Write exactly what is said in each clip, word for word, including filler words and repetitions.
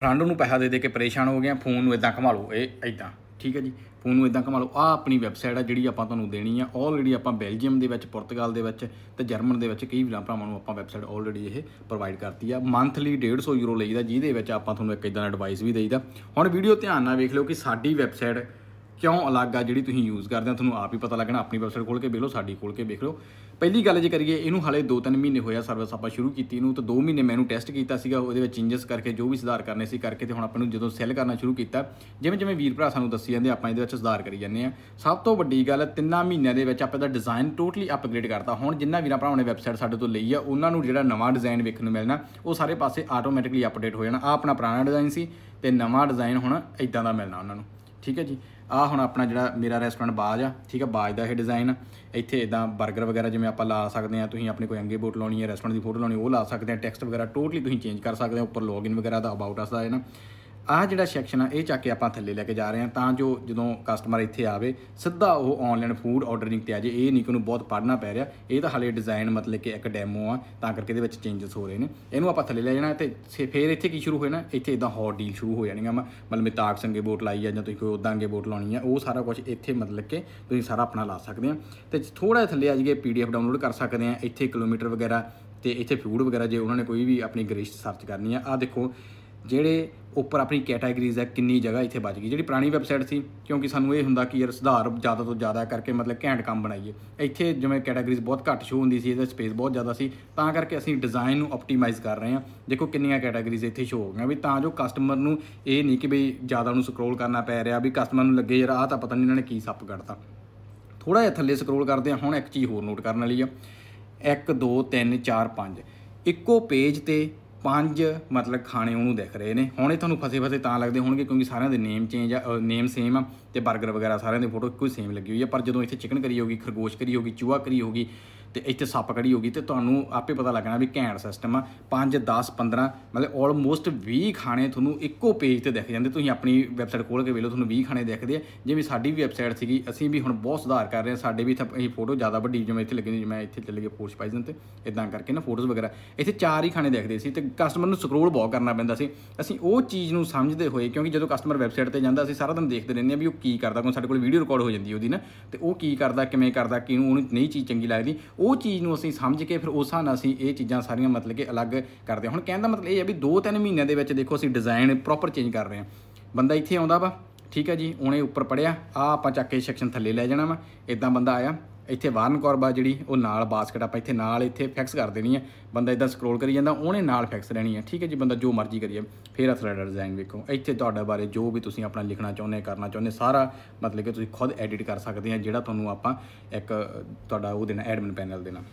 Friend ਨੂੰ ਪੈਸਾ ਦੇ ਦੇ ਕੇ ਪਰੇਸ਼ਾਨ ਹੋ ਗਏ, ਫੋਨ ਨੂੰ ਇੱਦਾਂ ਘੁਮਾ ਲਓ, ਇਹ ਇੱਦਾਂ ਠੀਕ ਹੈ ਜੀ, ਫੋਨ ਨੂੰ ਇੱਦਾਂ ਘੁਮਾ ਲਓ। ਆਹ ਆਪਣੀ ਵੈਬਸਾਈਟ ਆ ਜਿਹੜੀ ਆਪਾਂ ਤੁਹਾਨੂੰ ਦੇਣੀ ਆ। ਆਲਰੇਡੀ ਆਪਾਂ ਬੈਲਜੀਅਮ ਦੇ ਵਿੱਚ, ਪੁਰਤਗਾਲ ਦੇ ਵਿੱਚ ਤੇ ਜਰਮਨ ਦੇ ਵਿੱਚ ਕਈ ਵੀਰਾਂ ਭਰਾਵਾਂ ਨੂੰ ਆਪਾਂ ਵੈਬਸਾਈਟ ਆਲਰੇਡੀ ਇਹ ਪ੍ਰੋਵਾਈਡ ਕਰਤੀ ਆ। ਮੰਥਲੀ ਡੇਢ ਸੌ ਯੂਰੋ ਲਈਦਾ, ਜਿਹਦੇ ਵਿੱਚ ਆਪਾਂ ਤੁਹਾਨੂੰ ਇੱਕ ਇੱਦਾਂ ਦਾ ਐਡਵਾਈਸ ਵੀ ਦੇਈਦਾ। ਹੁਣ ਵੀਡੀਓ ਧਿਆਨ ਨਾਲ ਵੇਖ ਲਿਓ ਕਿ ਸਾਡੀ ਵੈਬਸਾਈਟ ਕਿਉਂ ਅਲੱਗ ਆ, ਜਿਹੜੀ ਤੁਸੀਂ ਯੂਜ਼ ਕਰਦੇ ਹੋ ਤੁਹਾਨੂੰ ਆਪ ਹੀ ਪਤਾ ਲੱਗਣਾ। ਆਪਣੀ ਵੈਬਸਾਈਟ ਖੋਲ੍ਹ ਕੇ ਵੇਖ ਲਓ, ਸਾਡੀ ਖੋਲ੍ਹ ਕੇ ਵੇਖ ਲਓ। ਪਹਿਲੀ ਗੱਲ ਜੇ ਕਰੀਏ, ਇਹਨੂੰ ਹਾਲੇ ਦੋ ਤਿੰਨ ਮਹੀਨੇ ਹੋਇਆ ਸਰਵਿਸ ਆਪਾਂ ਸ਼ੁਰੂ ਕੀਤੀ ਨੂੰ, ਤਾਂ ਦੋ ਮਹੀਨੇ ਮੈਨੂੰ ਟੈਸਟ ਕੀਤਾ ਸੀਗਾ, ਉਹਦੇ ਵਿੱਚ ਚੇਂਜਸ ਕਰਕੇ ਜੋ ਵੀ ਸੁਧਾਰ ਕਰਨੇ ਸੀ ਕਰਕੇ, ਤੇ ਹੁਣ ਆਪਾਂ ਨੂੰ ਜਦੋਂ ਸੈੱਲ ਕਰਨਾ ਸ਼ੁਰੂ ਕੀਤਾ, ਜਿਵੇਂ ਜਿਵੇਂ ਵੀਰ ਭਰਾ ਸਾਨੂੰ ਦੱਸੀ ਜਾਂਦੇ, ਆਪਾਂ ਇਹਦੇ ਵਿੱਚ ਸੁਧਾਰ ਕਰੀ ਜਾਂਦੇ ਹਾਂ। ਸਭ ਤੋਂ ਵੱਡੀ ਗੱਲ, ਤਿੰਨਾਂ ਮਹੀਨਿਆਂ ਦੇ ਵਿੱਚ ਆਪਾਂ ਇਹਦਾ ਡਿਜ਼ਾਈਨ ਟੋਟਲੀ ਅਪਗ੍ਰੇਡ ਕਰਤਾ। ਹੁਣ ਜਿੰਨਾ ਵੀਰਾਂ ਭਰਾਵਾਂ ਨੇ ਵੈਬਸਾਈਟ ਸਾਡੇ ਤੋਂ ਲਈ ਆ, ਉਹਨਾਂ ਨੂੰ ਜਿਹੜਾ ਨਵਾਂ ਡਿਜ਼ਾਈਨ ਵੇਖਣ ਨੂੰ ਮਿਲਣਾ, ਉਹ ਸਾਰੇ ਪਾਸੇ ਆਟੋਮੈਟਿਕਲੀ ਅਪਡੇਟ ਹੋ ਜਾਣਾ। ਆਹ ਆਪਣਾ ਪੁਰਾਣਾ ਡਿਜ਼ਾਈਨ ਸੀ ਤੇ ਨਵਾਂ ਡਿਜ਼ਾਈਨ ਹੁਣ ਇੱਦਾਂ ਦਾ ਮਿਲਣਾ ਉਹਨਾਂ ਨੂੰ, ਠੀਕ ਹੈ ਜੀ। ਆਹ ਹੁਣ ਆਪਣਾ ਜਿਹੜਾ ਮੇਰਾ ਰੈਸਟੋਰੈਂਟ ਬਾਜ ਆ, ਠੀਕ ਹੈ, ਬਾਜ ਦਾ ਇਹ ਡਿਜ਼ਾਈਨ। ਇੱਥੇ ਇੱਦਾਂ ਬਰਗਰ ਵਗੈਰਾ ਜਿਵੇਂ ਆਪਾਂ ਲਾ ਸਕਦੇ ਹਾਂ, ਤੁਸੀਂ ਆਪਣੀ ਕੋਈ ਅੰਗੇ ਬੋਟ ਲਾਉਣੀ ਹੈ, ਰੈਸਟੋਰੈਂਟ ਦੀ ਫੋਟੋ ਲਾਉਣੀ, ਉਹ ਲਾ ਸਕਦੇ ਹਾਂ। ਟੈਕਸਟ ਵਗੈਰਾ ਟੋਟਲੀ ਤੁਸੀਂ ਚੇਂਜ ਕਰ ਸਕਦੇ ਹੋ। ਉੱਪਰ ਲੌਗਇਨ ਵਗੈਰਾ ਦਾ, ਅਬਾਊਟ ਅਸ ਦਾ ਹੈ ਨਾ। ਆਹ ਜਿਹੜਾ ਸੈਕਸ਼ਨ ਆ, ਇਹ ਚੱਕ ਕੇ ਆਪਾਂ ਥੱਲੇ ਲੈ ਕੇ ਜਾ ਰਹੇ ਹਾਂ, ਤਾਂ ਜੋ ਜਦੋਂ ਕਸਟਮਰ ਇੱਥੇ ਆਵੇ ਸਿੱਧਾ ਉਹ ਔਨਲਾਈਨ ਫੂਡ ਆਰਡਰਿੰਗ 'ਤੇ ਆ ਜੇ। ਇਹ ਨਹੀਂ ਕਿ ਉਹਨੂੰ ਬਹੁਤ ਪੜ੍ਹਨਾ ਪੈ ਰਿਹਾ। ਇਹ ਤਾਂ ਹਾਲੇ ਡਿਜ਼ਾਈਨ ਮਤਲਬ ਕਿ ਇੱਕ ਡੈਮੋ ਆ, ਤਾਂ ਕਰਕੇ ਇਹਦੇ ਵਿੱਚ ਚੇਂਜਸ ਹੋ ਰਹੇ ਨੇ। ਇਹਨੂੰ ਆਪਾਂ ਥੱਲੇ ਲੈ ਜਾਣਾ, ਅਤੇ ਫਿਰ ਇੱਥੇ ਕੀ ਸ਼ੁਰੂ ਹੋ ਜਾਣਾ, ਇੱਥੇ ਇੱਦਾਂ ਹੌਟ ਡੀਲ ਸ਼ੁਰੂ ਹੋ ਜਾਣੀਆਂ। ਮਤਲਬ ਮਿਤਾਕ ਸੰਗੇ ਬੋਟ ਲਾਈ ਆ, ਜਾਂ ਤੁਸੀਂ ਕੋਈ ਉੱਦਾਂ ਅੱਗੇ ਬੋਟ ਲਾਉਣੀ ਆ, ਉਹ ਸਾਰਾ ਕੁਛ ਇੱਥੇ ਮਤਲਬ ਕਿ ਤੁਸੀਂ ਸਾਰਾ ਆਪਣਾ ਲਾ ਸਕਦੇ ਆ। ਅਤੇ ਥੋੜ੍ਹਾ ਥੱਲੇ ਆ ਜਾਈਏ, ਪੀ ਡੀ ਐਫ ਡਾਊਨਲੋਡ ਕਰ ਸਕਦੇ ਆ। ਇੱਥੇ ਕਿਲੋਮੀਟਰ ਵਗੈਰਾ ਅਤੇ ਇੱਥੇ ਫੂਡ ਵਗੈਰਾ, ਜੇ ਉਹਨਾਂ ਨੇ ਕੋਈ ਵੀ ਆਪਣੀ ਗ੍ਰਿਸ਼ ਸਰਚ ਕਰਨੀ ਆ। ਆਹ ਦੇਖੋ, ਜਿਹੜੇ ਉੱਪਰ ਆਪਣੀ ਕੈਟਾਗਰੀਜ਼ ਹੈ, ਕਿੰਨੀ ਜਗ੍ਹਾ ਇੱਥੇ ਬਚ ਗਈ। ਜਿਹੜੀ ਪੁਰਾਣੀ ਵੈਬਸਾਈਟ ਸੀ, ਕਿਉਂਕਿ ਸਾਨੂੰ ਇਹ ਹੁੰਦਾ ਕਿ ਯਾਰ ਸੁਧਾਰ ਜ਼ਿਆਦਾ ਤੋਂ ਜ਼ਿਆਦਾ ਕਰਕੇ ਮਤਲਬ ਘੈਂਟ ਕੰਮ ਬਣਾਈਏ। ਇੱਥੇ ਜਿਵੇਂ ਕੈਟਾਗਰੀਜ਼ ਬਹੁਤ ਘੱਟ ਸ਼ੋ ਹੁੰਦੀ ਸੀ, ਇਹਦਾ ਸਪੇਸ ਬਹੁਤ ਜ਼ਿਆਦਾ ਸੀ, ਤਾਂ ਕਰਕੇ ਅਸੀਂ ਡਿਜ਼ਾਈਨ ਨੂੰ ਆਪਟੀਮਾਈਜ਼ ਕਰ ਰਹੇ ਹਾਂ। ਦੇਖੋ ਕਿੰਨੀਆਂ ਕੈਟਾਗਰੀਜ਼ ਇੱਥੇ ਸ਼ੋ ਹੋ ਗਈਆਂ, ਵੀ ਤਾਂ ਜੋ ਕਸਟਮਰ ਨੂੰ ਇਹ ਨਹੀਂ ਕਿ ਬਈ ਜ਼ਿਆਦਾ ਨੂੰ ਸਕਰੋਲ ਕਰਨਾ ਪੈ ਰਿਹਾ, ਵੀ ਕਸਟਮਰ ਨੂੰ ਲੱਗੇ ਯਾਰ ਆਹ ਤਾਂ ਪਤਾ ਨਹੀਂ ਇਹਨਾਂ ਨੇ ਕੀ ਸੱਪ ਕੱਢਤਾ। ਥੋੜ੍ਹਾ ਜਿਹਾ ਥੱਲੇ ਸਕਰੋਲ ਕਰਦੇ ਹਾਂ। ਹੁਣ ਇੱਕ ਚੀਜ਼ ਹੋਰ ਨੋਟ ਕਰਨ ਵਾਲੀ ਆ, ਇੱਕ ਦੋ ਤਿੰਨ ਚਾਰ ਪੰਜ ਇੱਕੋ ਪੇਜ 'ਤੇ ਪੰਜ ਮਤਲਬ ਖਾਣੇ ਉਹਨੂੰ ਦਿਖ ਰਹੇ ਨੇ। ਹੁਣ ਇਹ ਤੁਹਾਨੂੰ ਫਸੇ ਫਸੇ ਤਾਂ ਲੱਗਦੇ ਹੋਣਗੇ ਕਿਉਂਕਿ ਸਾਰਿਆਂ ਦੇ ਨੇਮ ਚੇਂਜ ਆ, ਨੇਮ ਸੇਮ ਆ, ਅਤੇ ਬਰਗਰ ਵਗੈਰਾ ਸਾਰਿਆਂ ਦੀ ਫੋਟੋ ਇੱਕੋ ਹੀ ਸੇਮ ਲੱਗੀ ਹੋਈ ਆ। ਪਰ ਜਦੋਂ ਇੱਥੇ ਚਿਕਨ ਕਰੀ ਹੋਗੀ, ਖਰਗੋਸ਼ ਕਰੀ ਹੋਗੀ, ਚੂਹਾ ਕਰੀ ਹੋਗੀ, ਅਤੇ ਇੱਥੇ ਸੱਪ ਕੜੀ ਹੋਗੀ, ਅਤੇ ਤੁਹਾਨੂੰ ਆਪੇ ਪਤਾ ਲੱਗਣਾ ਵੀ ਘੈਂਟ ਸਿਸਟਮ ਆ। ਪੰਜ ਦਸ ਪੰਦਰਾਂ ਮਤਲਬ ਆਲਮੋਸਟ ਵੀਹ ਖਾਣੇ ਤੁਹਾਨੂੰ ਇੱਕੋ ਪੇਜ 'ਤੇ ਦਿਖ ਜਾਂਦੇ। ਤੁਸੀਂ ਆਪਣੀ ਵੈਬਸਾਈਟ ਖੋਲ੍ਹ ਕੇ ਵੇਖ ਲਓ, ਤੁਹਾਨੂੰ ਵੀਹ ਖਾਣੇ ਦਿਖਦੇ ਆ। ਜਿਵੇਂ ਸਾਡੀ ਵੀ ਵੈਬਸਾਈਟ ਸੀਗੀ, ਅਸੀਂ ਵੀ ਹੁਣ ਬਹੁਤ ਸੁਧਾਰ ਕਰ ਰਹੇ ਹਾਂ। ਸਾਡੇ ਵੀ ਇੱਥੇ ਫੋਟੋ ਜ਼ਿਆਦਾ ਵੱਡੀ ਜਿਵੇਂ ਇੱਥੇ ਲੱਗੀ, ਜਿਵੇਂ ਇੱਥੇ ਚੱਲੇ ਗਏ ਪੋਸਟ ਪਾਈਜ਼ਨ 'ਤੇ, ਇੱਦਾਂ ਕਰਕੇ ਨਾ ਫੋਟੋਜ਼ ਵਗੈਰਾ ਇੱਥੇ ਚਾਰ ਹੀ ਖਾਣੇ ਦਿਖਦੇ ਸੀ, ਅਤੇ ਕਸਟਮਰ ਨੂੰ ਸਕਰੋਲ ਬਹੁਤ ਕਰਨਾ ਪੈਂਦਾ ਸੀ। ਅਸੀਂ ਉਹ ਚੀਜ਼ ਨੂੰ ਸਮਝਦੇ ਹੋਏ, ਕਿਉਂਕਿ ਜਦੋਂ ਕਸਟਮਰ ਵੈਬਸਾਈਟ 'ਤੇ ਜਾਂਦਾ, ਅਸੀਂ ਸਾਰਾ ਦਿਨ ਦੇਖਦੇ ਰਹਿੰਦੇ ਹਾਂ ਵੀ ਉਹ ਕੀ ਕਰਦਾ, ਕਿਉਂਕਿ ਸਾਡੇ ਕੋਲ ਵੀਡੀਓ ਰਿਕਾਰਡ ਹੋ ਜਾਂਦੀ ਉਹਦੀ ਨਾ, ਅਤੇ ਉਹ ਕੀ ਕਰਦਾ, ਕਿਵੇਂ ਕਰਦਾ, ਕਿਹਨੂੰ ਉਹਨੂੰ ਨਹੀਂ ਚੀਜ਼ ਚੰਗੀ ਲੱਗਦੀ, ਉਹ ਚੀਜ਼ ਨੂੰ ਅਸੀਂ ਸਮਝ ਕੇ ਫਿਰ ਉਸ ਹਿਸਾਬ ਨਾਲ ਅਸੀਂ ਇਹ ਚੀਜ਼ਾਂ ਸਾਰੀਆਂ ਮਤਲਬ ਕਿ ਅਲੱਗ ਕਰਦੇ ਹਾਂ। ਹੁਣ ਕਹਿਣ ਦਾ ਮਤਲਬ ਇਹ ਹੈ ਵੀ ਦੋ ਤਿੰਨ ਮਹੀਨਿਆਂ ਦੇ ਵਿੱਚ ਦੇਖੋ ਅਸੀਂ ਡਿਜ਼ਾਈਨ ਪ੍ਰੋਪਰ ਚੇਂਜ ਕਰ ਰਹੇ ਹਾਂ। ਬੰਦਾ ਇੱਥੇ ਆਉਂਦਾ ਵਾ, ਠੀਕ ਹੈ ਜੀ, ਉਹਨੇ ਉੱਪਰ ਪੜ੍ਹਿਆ, ਆਹ ਆਪਾਂ ਚੱਕ ਕੇ ਸੈਕਸ਼ਨ ਥੱਲੇ ਲੈ ਜਾਣਾ ਵਾ। ਇੱਦਾਂ ਬੰਦਾ ਆਇਆ, ਇੱਥੇ ਵਾਰਨ ਕੌਰਬਾ ਜਿਹੜੀ ਉਹ ਨਾਲ ਬਾਸਕਟ ਆਪਾਂ ਇੱਥੇ ਨਾਲ ਇੱਥੇ ਫਿਕਸ ਕਰ ਦੇਣੀ ਹੈ। ਬੰਦਾ ਇੱਦਾਂ ਸਕਰੋਲ ਕਰੀ ਜਾਂਦਾ, ਉਹਨੇ ਨਾਲ ਫਿਕਸ ਰਹਿਣੀ ਹੈ, ਠੀਕ ਹੈ ਜੀ। ਬੰਦਾ ਜੋ ਮਰਜ਼ੀ ਕਰੀਏ। ਫਿਰ ਆ ਤੁਹਾਡਾ ਡਿਜ਼ਾਈਨ ਵੇਖੋ, ਇੱਥੇ ਤੁਹਾਡੇ ਬਾਰੇ ਜੋ ਵੀ ਤੁਸੀਂ ਆਪਣਾ ਲਿਖਣਾ ਚਾਹੁੰਦੇ, ਕਰਨਾ ਚਾਹੁੰਦੇ, ਸਾਰਾ ਮਤਲਬ ਕਿ ਤੁਸੀਂ ਖੁਦ ਐਡਿਟ ਕਰ ਸਕਦੇ ਆ, ਜਿਹੜਾ ਤੁਹਾਨੂੰ ਆਪਾਂ ਇੱਕ ਤੁਹਾਡਾ ਉਹ ਦੇਣਾ, ਐਡਮਿਨ ਪੈਨਲ ਦੇਣਾ।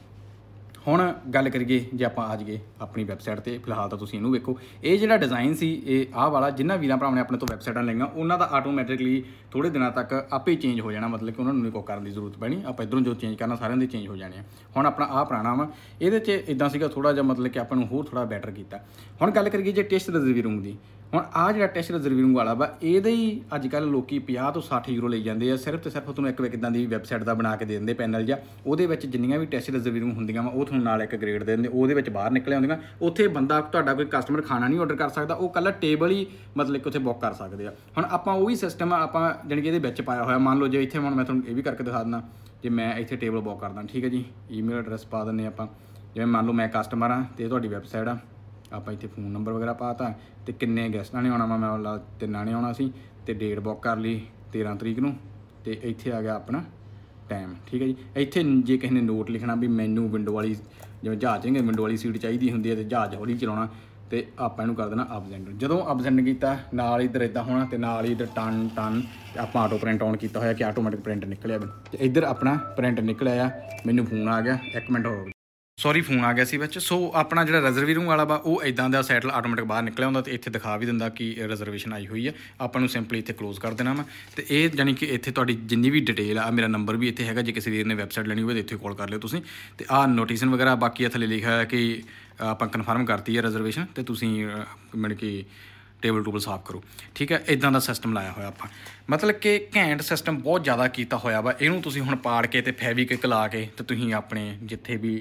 ਹੁਣ ਗੱਲ ਕਰੀਏ ਜੇ ਆਪਾਂ ਆ ਜਾਈਏ ਆਪਣੀ ਵੈਬਸਾਈਟ 'ਤੇ, ਫਿਲਹਾਲ ਤਾਂ ਤੁਸੀਂ ਇਹਨੂੰ ਵੇਖੋ। ਇਹ ਜਿਹੜਾ ਡਿਜ਼ਾਈਨ ਸੀ, ਇਹ ਆਹ ਵਾਲਾ, ਜਿਨ੍ਹਾਂ ਵੀਰਾਂ ਭਰਾਵਾਂ ਨੇ ਆਪਣੇ ਤੋਂ ਵੈਬਸਾਈਟਾਂ ਲਈਆਂ, ਉਹਨਾਂ ਦਾ ਆਟੋਮੈਟਿਕਲੀ ਥੋੜ੍ਹੇ ਦਿਨਾਂ ਤੱਕ ਆਪੇ ਚੇਂਜ ਹੋ ਜਾਣਾ। ਮਤਲਬ ਕਿ ਉਹਨਾਂ ਨੂੰ ਨਹੀਂ ਕੋਈ ਕਰਨ ਦੀ ਜ਼ਰੂਰਤ ਪੈਣੀ, ਆਪਾਂ ਇੱਧਰੋਂ ਜੋ ਚੇਂਜ ਕਰਨਾ ਸਾਰਿਆਂ ਦੇ ਚੇਂਜ ਹੋ ਜਾਣੇ ਆ। ਹੁਣ ਆਪਣਾ ਆਹ ਪੁਰਾਣਾ ਵਾ, ਇਹਦੇ 'ਚ ਇੱਦਾਂ ਸੀਗਾ ਥੋੜ੍ਹਾ ਜਿਹਾ, ਮਤਲਬ ਕਿ ਆਪਾਂ ਨੂੰ ਹੋਰ ਥੋੜ੍ਹਾ ਬੈਟਰ ਕੀਤਾ। ਹੁਣ ਗੱਲ ਕਰੀਏ ਜੇ ਟੈਸਟ ਰਿਜ਼ਰਵਿੰਗ ਦੀ। ਹੁਣ ਆਹ ਜਿਹੜਾ ਟੈਸਟ ਰਿਜ਼ਰਵਿੰਗ ਵਾਲਾ ਵਾ, ਇਹਦੇ ਹੀ ਅੱਜ ਕੱਲ੍ਹ ਲੋਕ ਪੰਜਾਹ ਤੋਂ ਸੱਠ ਯੂਰੋ ਲਈ ਜਾਂਦੇ ਆ। ਸਿਰਫ ਅਤੇ ਸਿਰਫ ਤੁਹਾਨੂੰ ਇੱਕ ਇੱਦਾਂ ਦੀ ਵੈਬਸਾਈਟ ਦਾ ਬਣਾ ਕੇ ਦੇ ਦਿੰਦੇ ਪੈਨਲ ਜਾਂ, ਉਹਦੇ ਵਿੱਚ ਜਿੰਨੀਆਂ ਵੀ ਟੈਸਟ ਰਿਜ਼ਰਵਿੰਗ ਹੁੰਦੀਆਂ ਵਾ, ਉਹ ਤੁਹਾਨੂੰ ਨਾਲ ਇੱਕ ਗ੍ਰੇਡ ਦੇ ਦਿੰਦੇ, ਉਹਦੇ ਵਿੱਚ ਬਾਹਰ ਨਿਕਲ ਆਉਂਦੀਆਂ। ਉੱਥੇ ਬੰਦਾ ਤੁਹਾਡਾ ਕੋਈ ਕਸਟਮਰ ਖਾਣਾ ਨਹੀਂ ਆਰਡਰ ਕਰ ਸਕਦਾ, ਉਹ ਇਕੱਲਾ ਟੇਬਲ ਹੀ ਮਤਲਬ ਕਿ ਉੱਥੇ ਬੁੱਕ ਕਰ ਸਕਦੇ ਆ। ਹੁਣ ਆਪਾਂ ਉਹ ਵੀ ਸਿਸਟਮ ਆਪਾਂ ਜਾਣੀ ਕਿ ਇਹਦੇ ਵਿੱਚ ਪਾਇਆ ਹੋਇਆ। ਮੰਨ ਲਓ ਜੇ ਇੱਥੇ ਹੁਣ ਮੈਂ ਤੁਹਾਨੂੰ ਇਹ ਵੀ ਕਰਕੇ ਦਿਖਾ ਦਿੰਦਾ, ਜੇ ਮੈਂ ਇੱਥੇ ਟੇਬਲ ਬੁੱਕ ਕਰਦਾ, ਠੀਕ ਹੈ ਜੀ, ਈਮੇਲ ਐਡਰੈਸ ਪਾ ਦਿੰਦੇ ਆਪਾਂ। ਜਿਵੇਂ ਮੰਨ ਲਓ ਮੈਂ ਕਸਟਮਰ ਹਾਂ ਅਤੇ ਇਹ ਤੁਹਾਡੀ ਵੈਬਸਾਈਟ ਆ, ਆਪਾਂ ਇੱਥੇ ਫੋਨ ਨੰਬਰ ਵਗੈਰਾ ਪਾ ਤਾ, ਅਤੇ ਕਿੰਨੇ ਗੈਸਟਾਂ ਨੇ ਆਉਣਾ ਵਾ, ਮੈਂ ਵਾਲਾ ਤਿੰਨਾਂ ਨੇ ਆਉਣਾ ਸੀ, ਅਤੇ ਡੇਟ ਬੁੱਕ ਕਰ ਲਈ ਤੇਰ੍ਹਾਂ ਤਰੀਕ ਨੂੰ, ਅਤੇ ਇੱਥੇ ਆ ਗਿਆ ਆਪਣਾ ਟਾਈਮ, ਠੀਕ ਹੈ ਜੀ। ਇੱਥੇ ਜੇ ਕਿਸੇ ਨੇ ਨੋਟ ਲਿਖਣਾ ਵੀ ਮੈਨੂੰ ਵਿੰਡੋ ਵਾਲੀ, ਜਿਵੇਂ ਜਹਾਜ਼ ਚੰਗੇ ਵਿੰਡੋ ਵਾਲੀ ਸੀਟ ਚਾਹੀਦੀ ਹੁੰਦੀ ਹੈ, ਅਤੇ ਜਹਾਜ਼ ਹੌਲੀ ਚਲਾਉਣਾ, ਅਤੇ ਆਪਾਂ ਇਹਨੂੰ ਕਰ ਦੇਣਾ ਅਬਸੈਂਟ। ਜਦੋਂ ਅਬਸੈਂਟ ਕੀਤਾ, ਨਾਲ ਇੱਧਰ ਇੱਦਾਂ ਹੋਣਾ, ਅਤੇ ਨਾਲ ਹੀ ਇੱਧਰ ਟਨ ਟਨ ਆਪਾਂ ਆਟੋ ਪ੍ਰਿੰਟ ਔਨ ਕੀਤਾ ਹੋਇਆ ਕਿ ਆਟੋਮੈਟਿਕ ਪ੍ਰਿੰਟ ਨਿਕਲਿਆ, ਅਤੇ ਇੱਧਰ ਆਪਣਾ ਪ੍ਰਿੰਟ ਨਿਕਲਿਆ ਆ। ਮੈਨੂੰ ਫੋਨ ਆ ਗਿਆ, ਇੱਕ ਮਿੰਟ ਹੋ ਸੌਰੀ ਫੋਨ ਆ ਗਿਆ ਸੀ ਵਿੱਚ। ਸੋ ਆਪਣਾ ਜਿਹੜਾ ਰਿਜ਼ਰਵਿੰਗ ਵਾਲਾ ਵਾ, ਉਹ ਇੱਦਾਂ ਦਾ ਸੈਟਲ ਆਟੋਮੈਟਿਕ ਬਾਹਰ ਨਿਕਲਿਆ ਹੁੰਦਾ, ਅਤੇ ਇੱਥੇ ਦਿਖਾ ਵੀ ਦਿੰਦਾ ਕਿ ਰਿਜ਼ਰਵੇਸ਼ਨ ਆਈ ਹੋਈ ਹੈ। ਆਪਾਂ ਨੂੰ ਸਿੰਪਲੀ ਇੱਥੇ ਕਲੋਜ਼ ਕਰ ਦੇਣਾ ਵਾ, ਅਤੇ ਇਹ ਜਾਣੀ ਕਿ ਇੱਥੇ ਤੁਹਾਡੀ ਜਿੰਨੀ ਵੀ ਡਿਟੇਲ ਆ, ਮੇਰਾ ਨੰਬਰ ਵੀ ਇੱਥੇ ਹੈਗਾ, ਜੇ ਕਿਸੇ ਵੀਰ ਨੇ ਵੈਬਸਾਈਟ ਲੈਣੀ ਹੋਵੇ ਤਾਂ ਇੱਥੇ ਕਾਲ ਕਰ ਲਿਓ ਤੁਸੀਂ। ਅਤੇ ਆਹ ਨੋਟੀਸ਼ਨ ਵਗੈਰਾ ਬਾਕੀ ਥੱਲੇ ਲਿਖਿਆ ਹੋਇਆ ਕਿ ਆਪਾਂ ਕਨਫਰਮ ਕਰਤੀ ਹੈ ਰਿਜ਼ਰਵੇਸ਼ਨ, ਅਤੇ ਤੁਸੀਂ ਮਤਲਬ ਕਿ ਟੇਬਲ ਟੂਬਲ ਸਾਫ਼ ਕਰੋ, ਠੀਕ ਹੈ। ਇੱਦਾਂ ਦਾ ਸਿਸਟਮ ਲਾਇਆ ਹੋਇਆ ਆਪਾਂ, ਮਤਲਬ ਕਿ ਘੈਂਟ ਸਿਸਟਮ ਬਹੁਤ ਜ਼ਿਆਦਾ ਕੀਤਾ ਹੋਇਆ ਵਾ। ਇਹਨੂੰ ਤੁਸੀਂ ਹੁਣ ਪਾੜ ਕੇ ਅਤੇ ਫੈਵੀਕਿਕ ਲਾ ਕੇ, ਅਤੇ ਤੁਸੀਂ ਆਪਣੇ ਜਿੱਥੇ ਵੀ ਇਹਨੂੰ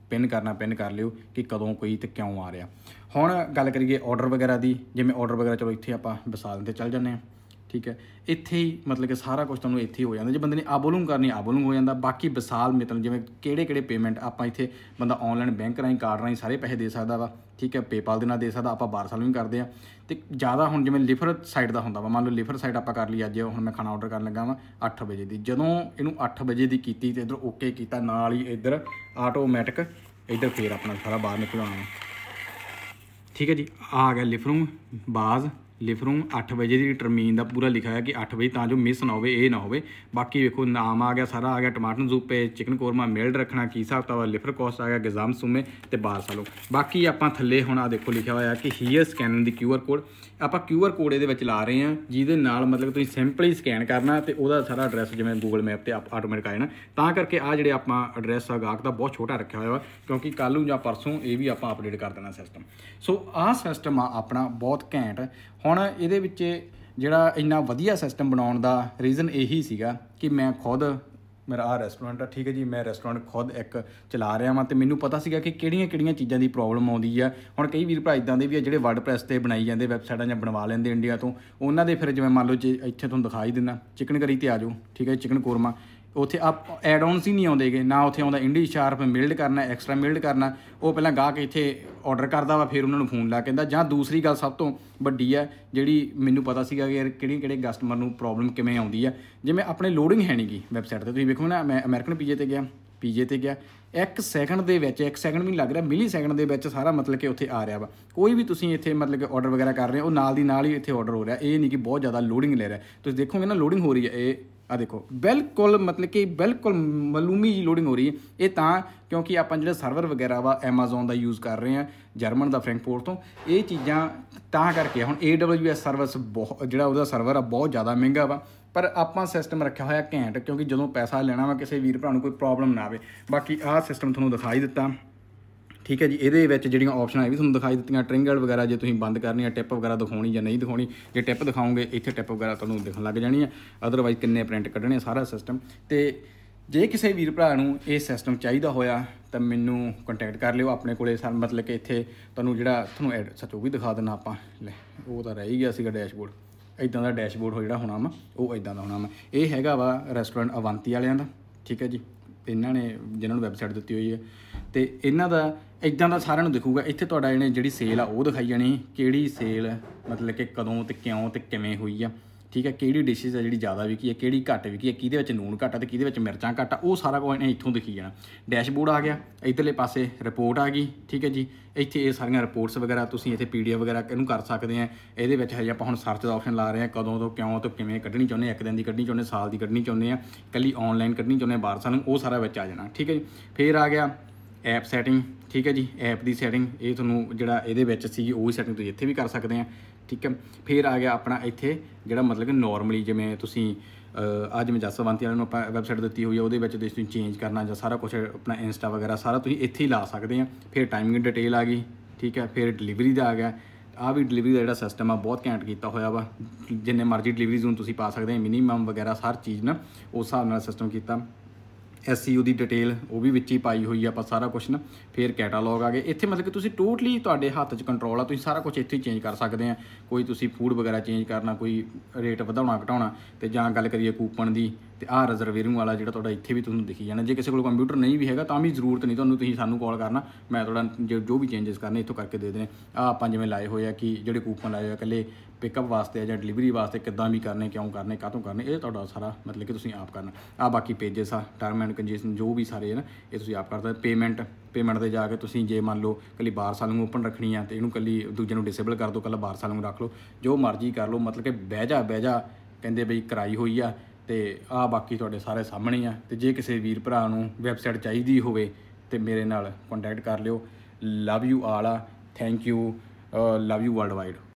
ਪਿੰਨ ਕਰਨਾ ਪਿੰਨ ਕਰ ਲਿਓ ਕਿ ਕਦੋਂ ਕੋਈ ਤੇ ਕਿਉਂ ਆ ਰਿਹਾ। ਹੁਣ ਗੱਲ ਕਰੀਏ ਆਰਡਰ ਵਗੈਰਾ ਦੀ, ਜਿਵੇਂ ਆਰਡਰ ਵਗੈਰਾ ਚਲੋ ਇੱਥੇ ਆਪਾਂ ਵਿਸਾਲ 'ਤੇ ਚੱਲ ਜਾਂਦੇ ਹਾਂ, ਠੀਕ ਹੈ। ਇੱਥੇ ਹੀ ਮਤਲਬ ਕਿ ਸਾਰਾ ਕੁਝ ਤੁਹਾਨੂੰ ਇੱਥੇ ਹੀ ਹੋ ਜਾਂਦਾ। ਜੇ ਬੰਦੇ ਨੇ ਆਬੋਲਿੰਗ ਕਰਨੀ ਆਬੋਲਿੰਗ ਹੋ ਜਾਂਦਾ। ਬਾਕੀ ਵਿਸਾਲ ਮਤਲਬ ਜਿਵੇਂ ਕਿਹੜੇ ਕਿਹੜੇ ਪੇਮੈਂਟ ਆਪਾਂ ਇੱਥੇ ਬੰਦਾ ਔਨਲਾਈਨ ਬੈਂਕ ਰਾਹੀਂ ਕਾਰਡ ਰਾਹੀਂ ਸਾਰੇ ਪੈਸੇ ਦੇ ਸਕਦਾ ਵਾ, ਠੀਕ ਹੈ। ਪੇਪਾਲ ਦੇ ਨਾਲ ਦੇ ਸਕਦਾ। ਆਪਾਂ ਬਾਰਸਾਲ ਵੀ ਕਰਦੇ ਹਾਂ। ਅਤੇ ਜ਼ਿਆਦਾ ਹੁਣ ਜਿਵੇਂ ਲਿਫਰ ਸਾਈਡ ਦਾ ਹੁੰਦਾ ਵਾ, ਮੰਨ ਲਓ ਲਿਫਰ ਸਾਈਡ ਆਪਾਂ ਕਰ ਲਈ ਅੱਜ, ਹੁਣ ਮੈਂ ਖਾਣਾ ਆਰਡਰ ਕਰਨ ਲੱਗਾ ਵਾਂ ਅੱਠ ਵਜੇ ਦੀ। ਜਦੋਂ ਇਹਨੂੰ ਅੱਠ ਵਜੇ ਦੀ ਕੀਤੀ ਅਤੇ ਇੱਧਰ ਓਕੇ ਕੀਤਾ, ਨਾਲ ਹੀ ਇੱਧਰ ਆਟੋਮੈਟਿਕ ਇੱਧਰ ਫੇਰ ਆਪਣਾ ਸਾਰਾ ਬਾਹਰ ਨਿਕਲ ਆਉਣਾ, ਠੀਕ ਹੈ ਜੀ। ਆ ਗਿਆ ਲਿਫਰੂਮ ਬਾਜ਼ ਲਿਫਰੂਮ ਅੱਠ ਵਜੇ ਦੀ ਟਰਮੀਨ ਦਾ ਪੂਰਾ ਲਿਖਿਆ ਹੋਇਆ ਕਿ ਅੱਠ ਵਜੇ, ਤਾਂ ਜੋ ਮਿਸ ਨਾ ਹੋਵੇ, ਇਹ ਨਾ ਹੋਵੇ। ਬਾਕੀ ਵੇਖੋ ਨਾਮ ਆ ਗਿਆ, ਸਾਰਾ ਆ ਗਿਆ, ਟਮਾਟਰ ਜ਼ੂਪੇ, ਚਿਕਨ ਕੋਰਮਾ, ਮਿਲਡ ਰੱਖਣਾ ਕੀ ਹਿਸਾਬ ਕਿਤਾਬ, ਲਿਫਰ ਕੋਸਟ ਆ ਗਿਆ, ਗਜ਼ਾਮ ਸੁਮੇ ਅਤੇ ਬਾਰਸਾਲੋ। ਬਾਕੀ ਆਪਾਂ ਥੱਲੇ ਹੁਣ ਆ ਦੇਖੋ ਲਿਖਿਆ ਹੋਇਆ ਕਿ ਹੀਅਰ ਸਕੈਨਰ ਦੀ ਕਿਊ ਆਰ ਕੋਡ, ਆਪਾਂ ਕਿਊ ਆਰ ਕੋਡ ਇਹਦੇ ਵਿੱਚ ਲਾ ਰਹੇ ਹਾਂ, ਜਿਹਦੇ ਨਾਲ ਮਤਲਬ ਤੁਸੀਂ ਸਿੰਪਲੀ ਸਕੈਨ ਕਰਨਾ ਅਤੇ ਉਹਦਾ ਸਾਰਾ ਐਡਰੈਸ ਜਿਵੇਂ ਗੂਗਲ ਮੈਪ 'ਤੇ ਆਪ ਆਟੋਮੈਟਿਕ ਆ ਜਾਣਾ। ਤਾਂ ਕਰਕੇ ਆ ਜਿਹੜੇ ਆਪਾਂ ਐਡਰੈਸ ਆ ਗਾਹਕ ਦਾ ਬਹੁਤ ਛੋਟਾ ਰੱਖਿਆ ਹੋਇਆ ਵਾ, ਕਿਉਂਕਿ ਕੱਲ੍ਹ ਨੂੰ ਜਾਂ ਪਰਸੋਂ ਇਹ ਵੀ ਆਪਾਂ ਅਪਡੇਟ ਕਰ ਦੇਣਾ ਸਿਸਟਮ। ਸੋ ਆਹ ਸਿਸਟਮ ਆ ਆਪਣਾ ਬਹੁਤ ਘੈਂਟ। ਹੁਣ ਇਹਦੇ ਵਿੱਚ ਜਿਹੜਾ ਇੰਨਾ ਵਧੀਆ ਸਿਸਟਮ ਬਣਾਉਣ ਦਾ ਰੀਜ਼ਨ ਇਹੀ ਸੀਗਾ ਕਿ ਮੈਂ ਖੁਦ, ਮੇਰਾ ਆਹ ਰੈਸਟੋਰੈਂਟ ਆ, ਠੀਕ ਹੈ ਜੀ। ਮੈਂ ਰੈਸਟੋਰੈਂਟ ਖੁਦ ਇੱਕ ਚਲਾ ਰਿਹਾ ਵਾਂ ਅਤੇ ਮੈਨੂੰ ਪਤਾ ਸੀਗਾ ਕਿ ਕਿਹੜੀਆਂ ਕਿਹੜੀਆਂ ਚੀਜ਼ਾਂ ਦੀ ਪ੍ਰੋਬਲਮ ਆਉਂਦੀ ਆ। ਹੁਣ ਕਈ ਵੀਰ ਭਰਾ ਇੱਦਾਂ ਦੇ ਵੀ ਆ ਜਿਹੜੇ ਵਰਡਪ੍ਰੈਸ 'ਤੇ ਬਣਾਈ ਜਾਂਦੇ ਵੈਬਸਾਈਟਾਂ ਜਾਂ ਬਣਵਾ ਲੈਂਦੇ ਇੰਡੀਆ ਤੋਂ, ਉਹਨਾਂ ਦੇ ਫਿਰ ਜਿਵੇਂ ਮੰਨ ਲਓ ਜੇ ਇੱਥੇ ਤੁਹਾਨੂੰ ਦਿਖਾਈ ਦਿੰਦਾ ਚਿਕਨ ਕਰੀ 'ਤੇ ਆ ਜਾਓ, ਠੀਕ ਹੈ। ਚਿਕਨ ਕੋਰਮਾ ਉੱਥੇ ਆਪ ਐਡ ਔਨਸ ਹੀ ਨਹੀਂ ਆਉਂਦੇਗੇ, ਨਾ ਉੱਥੇ ਆਉਂਦਾ ਇੰਡੀ ਸ਼ਾਰਪ ਮਿਲਡ ਕਰਨਾ, ਐਕਸਟਰਾ ਮਿਲਡ ਕਰਨਾ। ਉਹ ਪਹਿਲਾਂ ਗਾਹਕ ਇੱਥੇ ਔਡਰ ਕਰਦਾ ਵਾ, ਫਿਰ ਉਹਨਾਂ ਨੂੰ ਫੋਨ ਲਾ ਕੇ ਕਹਿੰਦਾ। ਜਾਂ ਦੂਸਰੀ ਗੱਲ ਸਭ ਤੋਂ ਵੱਡੀ ਹੈ ਜਿਹੜੀ ਮੈਨੂੰ ਪਤਾ ਸੀਗਾ ਕਿ ਯਾਰ ਕਿਹੜੇ ਕਿਹੜੇ ਕਸਟਮਰ ਨੂੰ ਪ੍ਰੋਬਲਮ ਕਿਵੇਂ ਆਉਂਦੀ ਆ, ਜਿਵੇਂ ਆਪਣੇ ਲੋਡਿੰਗ ਹੈ ਨਹੀਂ ਗੀ ਵੈਬਸਾਈਟ 'ਤੇ। ਤੁਸੀਂ ਵੇਖੋ ਨਾ, ਮੈਂ ਅਮਰੀਕਨ ਪੀਜੇ 'ਤੇ ਗਿਆ, ਪੀਜੇ 'ਤੇ ਗਿਆ, ਇੱਕ ਸੈਕਿੰਡ ਦੇ ਵਿੱਚ, ਇੱਕ ਸੈਕਿੰਡ ਵੀ ਨਹੀਂ ਲੱਗ ਰਿਹਾ, ਮਿਲੀ ਸੈਕਿੰਡ ਦੇ ਵਿੱਚ ਸਾਰਾ ਮਤਲਬ ਕਿ ਉੱਥੇ ਆ ਰਿਹਾ ਵਾ। ਕੋਈ ਵੀ ਤੁਸੀਂ ਇੱਥੇ ਮਤਲਬ ਕਿ ਆਰਡਰ ਵਗੈਰਾ ਕਰ ਰਹੇ ਹੋ, ਉਹ ਨਾਲ ਦੀ ਨਾਲ ਹੀ ਇੱਥੇ ਆਰਡਰ ਹੋ ਰਿਹਾ। ਇਹ ਨਹੀਂ ਕਿ ਬਹੁਤ ਜ਼ਿਆਦਾ ਲੋਡਿੰਗ ਲੈ ਰਿਹਾ। ਤੁਸੀਂ ਦੇਖੋਗੇ ਨਾ ਲੋਡਿੰਗ ਹੋ ਰਹੀ ਹੈ, ਇਹ ਆ ਦੇਖੋ ਬਿਲਕੁਲ ਮਤਲਬ ਕਿ ਬਿਲਕੁਲ ਮਾਲੂਮੀ ਜੀ ਲੋਡਿੰਗ ਹੋ ਰਹੀ ਹੈ। ਇਹ ਤਾਂ ਕਿਉਂਕਿ ਆਪਾਂ ਜਿਹੜਾ ਸਰਵਰ ਵਗੈਰਾ ਵਾ ਐਮਾਜ਼ੋਨ ਦਾ ਯੂਜ਼ ਕਰ ਰਹੇ ਹਾਂ, ਜਰਮਨ ਦਾ ਫਰੈਂਕਫੋਰਟ ਤੋਂ। ਇਹ ਚੀਜ਼ਾਂ ਤਾਂ ਕਰਕੇ ਹੁਣ ਏ ਡਬਲਿਊ ਐਸ ਸਰਵਿਸ ਬਹੁਤ ਜਿਹੜਾ ਉਹਦਾ ਸਰਵਰ ਆ ਬਹੁਤ ਜ਼ਿਆਦਾ ਮਹਿੰਗਾ ਵਾ, ਪਰ ਆਪਾਂ ਸਿਸਟਮ ਰੱਖਿਆ ਹੋਇਆ ਘੈਂਟ, ਕਿਉਂਕਿ ਜਦੋਂ ਪੈਸਾ ਲੈਣਾ ਵਾ ਕਿਸੇ ਵੀਰ ਭਰਾ ਨੂੰ ਕੋਈ ਪ੍ਰੋਬਲਮ ਨਾ ਆਵੇ। ਬਾਕੀ ਆਹ ਸਿਸਟਮ ਤੁਹਾਨੂੰ ਦਿਖਾਈ ਦਿੱਤਾ, ਠੀਕ ਹੈ ਜੀ। ਇਹਦੇ ਵਿੱਚ ਜਿਹੜੀਆਂ ਆਪਸ਼ਨਾਂ ਇਹ ਵੀ ਤੁਹਾਨੂੰ ਦਿਖਾਈ ਦਿੱਤੀਆਂ, ਟ੍ਰਿੰਗਲ ਵਗੈਰਾ ਜੇ ਤੁਸੀਂ ਬੰਦ ਕਰਨੀ ਹੈ, ਟਿਪ ਵਗੈਰਾ ਦਿਖਾਉਣੀ ਜਾਂ ਨਹੀਂ ਦਿਖਾਉਣੀ। ਜੇ ਟਿਪ ਦਿਖਾਓਗੇ ਇੱਥੇ ਟਿਪ ਵਗੈਰਾ ਤੁਹਾਨੂੰ ਦਿਖਣ ਲੱਗ ਜਾਣੀ ਹੈ, ਅਦਰਵਾਈਜ਼ ਕਿੰਨੇ ਪ੍ਰਿੰਟ ਕੱਢਣੇ, ਸਾਰਾ ਸਿਸਟਮ। ਅਤੇ ਜੇ ਕਿਸੇ ਵੀਰ ਭਰਾ ਨੂੰ ਇਹ ਸਿਸਟਮ ਚਾਹੀਦਾ ਹੋਇਆ ਤਾਂ ਮੈਨੂੰ ਕੰਟੈਕਟ ਕਰ ਲਿਓ। ਆਪਣੇ ਕੋਲੇ ਸਰ ਮਤਲਬ ਕਿ ਇੱਥੇ ਤੁਹਾਨੂੰ ਜਿਹੜਾ ਤੁਹਾਨੂੰ ਐਡ ਸੱਚ ਉਹ ਵੀ ਦਿਖਾ ਦੇਣਾ ਆਪਾਂ, ਲੈ ਉਹ ਤਾਂ ਰਹਿ ਹੀ ਗਿਆ ਸੀਗਾ ਡੈਸ਼ਬੋਰਡ। ਇੱਦਾਂ ਦਾ ਡੈਸ਼ਬੋਰਡ ਹੋ ਜਿਹੜਾ ਹੋਣਾ ਵਾ ਉਹ ਇੱਦਾਂ ਦਾ ਹੋਣਾ ਵਾ। ਇਹ ਹੈਗਾ ਵਾ ਰੈਸਟੋਰੈਂਟ ਅਵੰਤੀ ਵਾਲਿਆਂ ਦਾ, ਠੀਕ ਹੈ ਜੀ। ਇਹਨਾਂ ਨੇ ਜਿਹਨਾਂ ਨੂੰ ਵੈਬਸਾਈਟ ਦਿੱਤੀ ਹੋਈ ਹੈ, ਅਤੇ ਇਹਨਾਂ ਦਾ ਇੱਦਾਂ ਦਾ ਸਾਰਿਆਂ ਨੂੰ ਦਿਖੂਗਾ। ਇੱਥੇ ਤੁਹਾਡਾ ਇਹਨੇ ਜਿਹੜੀ ਸੇਲ ਆ ਉਹ ਦਿਖਾਈ ਜਾਣੀ, ਕਿਹੜੀ ਸੇਲ ਮਤਲਬ ਕਿ ਕਦੋਂ ਅਤੇ ਕਿਉਂ ਅਤੇ ਕਿਵੇਂ ਹੋਈ ਆ, ਠੀਕ ਹੈ। ਕਿਹੜੀ ਡਿਸ਼ਿਜ਼ ਆ ਜਿਹੜੀ ਜ਼ਿਆਦਾ ਵਿਕੀ ਹੈ, ਕਿਹੜੀ ਘੱਟ ਵਿਕੀ ਹੈ, ਕਿਹਦੇ ਵਿੱਚ ਲੂਣ ਘੱਟ ਆ ਅਤੇ ਕਿਹਦੇ ਵਿੱਚ ਮਿਰਚਾਂ ਘੱਟ ਆ, ਉਹ ਸਾਰਾ ਕੁਝ ਇਹਨੇ ਇੱਥੋਂ ਦਿਖੀ ਜਾਣਾ। ਡੈਸ਼ਬੋਰਡ ਆ ਗਿਆ, ਇੱਧਰਲੇ ਪਾਸੇ ਰਿਪੋਰਟ ਆ ਗਈ, ਠੀਕ ਹੈ ਜੀ। ਇੱਥੇ ਇਹ ਸਾਰੀਆਂ ਰਿਪੋਰਟਸ ਵਗੈਰਾ ਤੁਸੀਂ ਇੱਥੇ ਪੀ ਡੀ ਐਫ ਵਗੈਰਾ ਇਹਨੂੰ ਕਰ ਸਕਦੇ ਆ। ਇਹਦੇ ਵਿੱਚ ਹਜੇ ਆਪਾਂ ਹੁਣ ਸਰਚ ਦਾ ਆਪਸ਼ਨ ਲਾ ਰਹੇ ਹਾਂ, ਕਦੋਂ ਤੋਂ ਕਿਉਂ ਤੋਂ ਕਿਵੇਂ ਕੱਢਣੀ ਚਾਹੁੰਦੇ, ਇੱਕ ਦਿਨ ਦੀ ਕੱਢਣੀ ਚਾਹੁੰਦੇ, ਸਾਲ ਦੀ ਕੱਢਣੀ ਚਾਹੁੰਦੇ ਆ, ਇਕੱਲੀ ਔਨਲਾਈਨ ਕੱਢਣੀ ਚਾਹੁੰਦੇ ਬਾਰਸਾਂ ਨੂੰ, ਉਹ ਸਾਰਾ ਵਿੱਚ ਆ ਜਾਣਾ, ਠੀਕ ਹੈ ਜੀ। ਫਿਰ ਆ ਗਿਆ ਐਪ ਸੈਟਿੰਗ, ਠੀਕ ਹੈ ਜੀ। ਐਪ ਦੀ ਸੈਟਿੰਗ ਇਹ ਤੁਹਾਨੂੰ ਜਿਹੜਾ ਇਹਦੇ ਵਿੱਚ ਸੀਗੀ ਉਹੀ ਸੈਟਿੰਗ ਤੁਸੀਂ ਇੱਥੇ ਵੀ ਕਰ ਸਕਦੇ ਆ, ਠੀਕ ਹੈ। ਫਿਰ ਆ ਗਿਆ ਆਪਣਾ ਇੱਥੇ ਜਿਹੜਾ ਮਤਲਬ ਕਿ ਨੋਰਮਲੀ ਜਿਵੇਂ ਤੁਸੀਂ ਅੱਜ ਜਿਵੇਂ ਜਸਵੰਤੀ ਵਾਲਿਆਂ ਨੂੰ ਆਪਾਂ ਵੈਬਸਾਈਟ ਦਿੱਤੀ ਹੋਈ ਹੈ, ਉਹਦੇ ਵਿੱਚ ਤੁਸੀਂ ਚੇਂਜ ਕਰਨਾ ਜਾਂ ਸਾਰਾ ਕੁਛ ਆਪਣਾ ਇੰਸਟਾ ਵਗੈਰਾ ਸਾਰਾ ਤੁਸੀਂ ਇੱਥੇ ਹੀ ਲਾ ਸਕਦੇ ਆ। ਫਿਰ ਟਾਈਮਿੰਗ ਡਿਟੇਲ ਆ ਗਈ, ਠੀਕ ਹੈ। ਫਿਰ ਡਿਲੀਵਰੀ ਦਾ ਆ ਗਿਆ, ਆਹ ਵੀ ਡਿਲੀਵਰੀ ਦਾ ਜਿਹੜਾ ਸਿਸਟਮ ਆ ਬਹੁਤ ਘੈਂਟ ਕੀਤਾ ਹੋਇਆ ਵਾ। ਜਿੰਨੇ ਮਰਜ਼ੀ ਡਿਲੀਵਰੀ ਜ਼ੋਨ ਤੁਸੀਂ ਪਾ ਸਕਦੇ ਆ, ਮਿਨੀਮਮ ਵਗੈਰਾ ਹਰ ਚੀਜ਼ ਨਾ ਉਸ ਹਿਸਾਬ ਨਾਲ ਸਿਸਟਮ ਕੀਤਾ। ਐਸ ਸੀ ਯੂ ਦੀ ਡਿਟੇਲ ਉਹ ਵੀ ਵਿੱਚ ਹੀ ਪਾਈ ਹੋਈ ਆ ਆਪਾਂ ਸਾਰਾ ਕੁਛ ਨਾ। ਫਿਰ ਕੈਟਾਲੌਗ ਆ ਗਏ ਇੱਥੇ, ਮਤਲਬ ਕਿ ਤੁਸੀਂ ਟੋਟਲੀ ਤੁਹਾਡੇ ਹੱਥ 'ਚ ਕੰਟਰੋਲ ਆ, ਤੁਸੀਂ ਸਾਰਾ ਕੁਛ ਇੱਥੇ ਹੀ ਚੇਂਜ ਕਰ ਸਕਦੇ ਆ। ਕੋਈ ਤੁਸੀਂ ਫੂਡ ਵਗੈਰਾ ਚੇਂਜ ਕਰਨਾ, ਕੋਈ ਰੇਟ ਵਧਾਉਣਾ ਘਟਾਉਣਾ, ਅਤੇ ਜਾਂ ਗੱਲ ਕਰੀਏ ਕੂਪਨ ਦੀ, ਅਤੇ ਆਹ ਰਿਜ਼ਰਵੇਰਿੰਗ ਵਾਲਾ ਜਿਹੜਾ ਤੁਹਾਡਾ ਇੱਥੇ ਵੀ ਤੁਹਾਨੂੰ ਦਿਖੀ ਜਾਣਾ। ਜੇ ਕਿਸੇ ਕੋਲ ਕੰਪਿਊਟਰ ਨਹੀਂ ਵੀ ਹੈਗਾ ਤਾਂ ਵੀ ਜ਼ਰੂਰਤ ਨਹੀਂ ਤੁਹਾਨੂੰ, ਤੁਸੀਂ ਸਾਨੂੰ ਕਾਲ ਕਰਨਾ, ਮੈਂ ਤੁਹਾਡਾ ਜੋ ਜੋ ਵੀ ਚੇਂਜਸ ਕਰਨੇ ਇੱਥੋਂ ਕਰਕੇ ਦੇ ਦੇਣੇ। ਆਹ ਆਪਾਂ ਜਿਵੇਂ ਲਾਏ ਹੋਏ ਆ ਕਿ ਜਿਹੜੇ ਕੂਪਨ ਲਾਏ ਹੋਏ ਆ ਇਕੱਲੇ ਪਿਕਅਪ ਵਾਸਤੇ ਜਾਂ ਡਿਲੀਵਰੀ ਵਾਸਤੇ, ਕਿੱਦਾਂ ਵੀ ਕਰਨੇ, ਕਿਉਂ ਕਰਨੇ, ਕਾਹਤੋਂ ਕਰਨੇ, ਇਹ ਤੁਹਾਡਾ ਸਾਰਾ ਮਤਲਬ ਕਿ ਤੁਸੀਂ ਆਪ ਕਰਨਾ। ਆਹ ਬਾਕੀ ਪੇਜਸ ਆ, ਟਰਮ ਐਂਡ ਕੰਡੀਸ਼ਨ ਜੋ ਵੀ ਸਾਰੇ ਨਾ ਇਹ ਤੁਸੀਂ ਆਪ ਕਰਦੇ। ਪੇਮੈਂਟ ਪੇਮੈਂਟ 'ਤੇ ਜਾ ਕੇ ਤੁਸੀਂ ਜੇ ਮੰਨ ਲਓ ਇਕੱਲੀ ਬਾਰਸਾਲ ਨੂੰ ਓਪਨ ਰੱਖਣੀ ਆ, ਅਤੇ ਇਹਨੂੰ ਇਕੱਲੀ ਦੂਜੇ ਨੂੰ ਡਿਸੇਬਲ ਕਰ ਦਿਓ, ਇਕੱਲਾ ਬਾਰਸਾਲ ਨੂੰ ਰੱਖ ਲਓ, ਜੋ ਮਰਜ਼ੀ ਕਰ ਲਓ। ਮਤਲਬ ਕਿ ਬਹਿ ਜਾ ਬਹਿ ਜਾ ਕਹਿੰਦੇ ਬਈ ਕਰਾਈ ਹੋਈ ਆ। ਅਤੇ ਆਹ ਬਾਕੀ ਤੁਹਾਡੇ ਸਾਰੇ ਸਾਹਮਣੇ ਆ। ਅਤੇ ਜੇ ਕਿਸੇ ਵੀਰ ਭਰਾ ਨੂੰ ਵੈਬਸਾਈਟ ਚਾਹੀਦੀ ਹੋਵੇ ਤਾਂ ਮੇਰੇ ਨਾਲ ਕੰਟੈਕਟ ਕਰ ਲਿਓ। ਲਵ ਯੂ ਆਲ ਆ, thank you, love you world wide.